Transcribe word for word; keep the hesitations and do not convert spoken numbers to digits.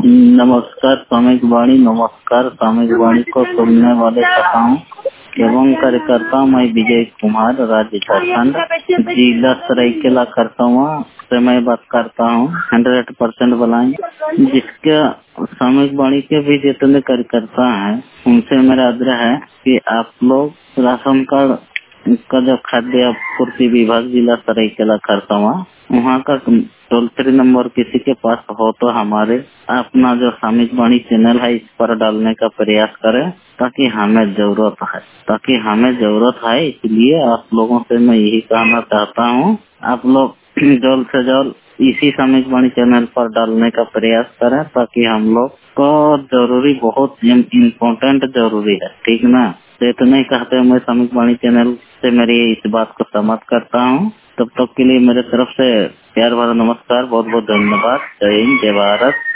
नमस्कार सामयिक वाणी। नमस्कार सामयिक वाणी को सुनने वाले श्रोताओं एवं कार्यकर्ता, मैं विजय कुमार, राज्य झारखंड, जिला सरायकेला करतवा से मैं बात करता हूँ। हंड्रेड परसेंट बुलाएं। जिसके सामयिक वाणी के भी जितने कार्यकर्ता हैं उनसे मेरा आग्रह है कि आप लोग राशन कार्ड का जो खाद्य आपूर्ति विभाग जिला सरायकेला करतवा वहाँ का टोल फ्री नंबर किसी के पास हो तो हमारे अपना जो सामयिक वाणी चैनल है इस पर डालने का प्रयास करें, ताकि हमें जरूरत है ताकि हमें जरूरत है इसलिए आप लोगों से मैं यही कहना चाहता हूँ, आप लोग जल्द से जल्द इसी सामयिक वाणी चैनल पर डालने का प्रयास करें, ताकि हम लोग को जरूरी बहुत इम्पोर्टेंट जरूरी है। ठीक ना? तो इतना ही कहते हुए मैं सामयिक वाणी चैनल से मेरी इस बात को समाप्त करता हूँ। तब तक के लिए मेरे तरफ से प्यार भरा नमस्कार, बहुत बहुत धन्यवाद। जय हिंद, जय भारत।